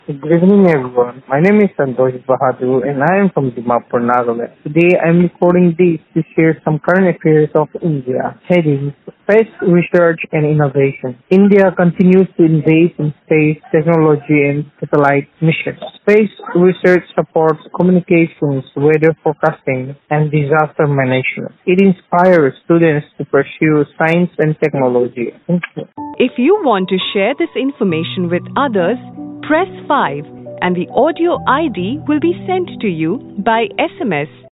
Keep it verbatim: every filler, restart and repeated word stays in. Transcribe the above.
Good evening, everyone. My name is Santosh Bahadur, and I am from Dimapur, Nagaland. Today, I am recording this to share some current affairs of India. Heading: Space Research and Innovation. India continues to invest in space technology and satellite missions. Space research supports communications, weather forecasting, and disaster management. It inspires students to pursue science and technology. Thank you. If you want to share this information with others, press five and the audio I D will be sent to you by S M S